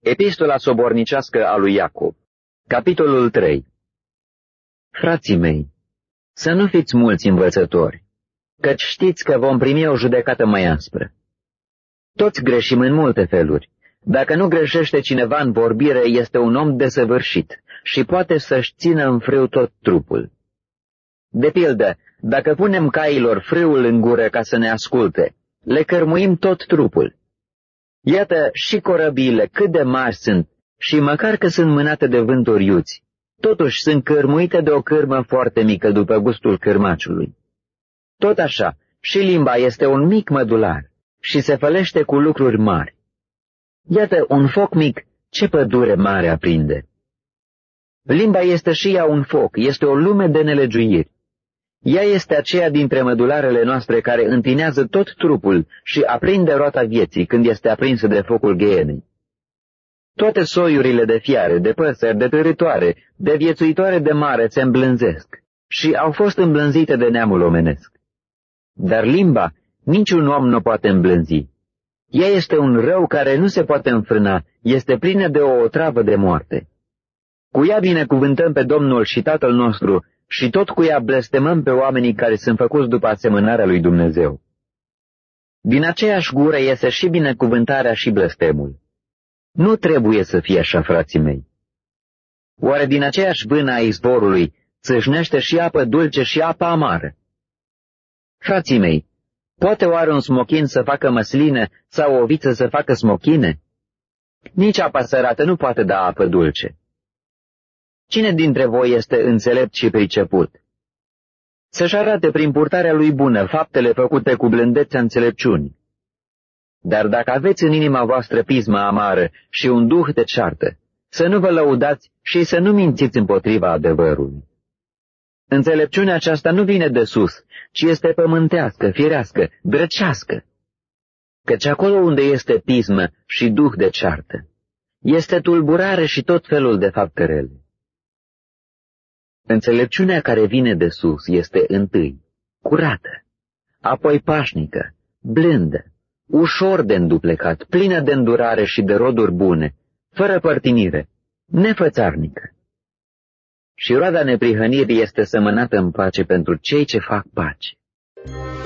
Epistola sobornicească a lui Iacob, capitolul 3. Frații mei, să nu fiți mulți învățători, căci știți că vom primi o judecată mai aspră. Toți greșim în multe feluri. Dacă nu greșește cineva în vorbire, este un om desăvârșit și poate să-și țină în frâu tot trupul. De pildă, dacă punem cailor frâul în gură ca să ne asculte, le cărmuim tot trupul. Iată și corăbiile cât de mari sunt și măcar că sunt mânate de vânturi iuți, totuși sunt cărmuite de o cârmă foarte mică după gustul cârmaciului. Tot așa, și limba este un mic mădular și se fălește cu lucruri mari. Iată un foc mic, ce pădure mare aprinde. Limba este și ea un foc, este o lume de nelegiuiri. Ea este aceea dintre mădularele noastre care întinează tot trupul și aprinde roata vieții când este aprinsă de focul ghienei. Toate soiurile de fiare, de păsări, de târătoare, de viețuitoare de mare se îmblânzesc și au fost îmblânzite de neamul omenesc. Dar limba niciun om nu poate îmblânzi. Ea este un rău care nu se poate înfrâna, este plină de o otravă de moarte. Cu ea binecuvântăm pe Domnul și Tatăl nostru și tot cu ea blestemăm pe oamenii care sunt făcuți după asemănarea lui Dumnezeu. Din aceeași gură iese și binecuvântarea și blestemul. Nu trebuie să fie așa, frații mei. Oare din aceeași vână a izvorului țâșnește și apă dulce și apă amară? Frații mei, poate oare un smochin să facă măsline sau o viță să facă smochine? Nici apa sărată nu poate da apă dulce. Cine dintre voi este înțelept și priceput? Să-și arate prin purtarea lui bună faptele făcute cu blândețea înțelepciunii. Dar dacă aveți în inima voastră pismă amară și un duh de ceartă, să nu vă lăudați și să nu mințiți împotriva adevărului. Înțelepciunea aceasta nu vine de sus, ci este pământească, firească, grecească. Căci acolo unde este pismă și duh de ceartă, este tulburare și tot felul de fapte rele. Înțelepciunea care vine de sus este întâi curată, apoi pașnică, blândă, ușor de înduplecat, plină de îndurare și de roduri bune, fără părtinire, nefățarnică. Și roada neprihănirii este semănată în pace pentru cei ce fac pace.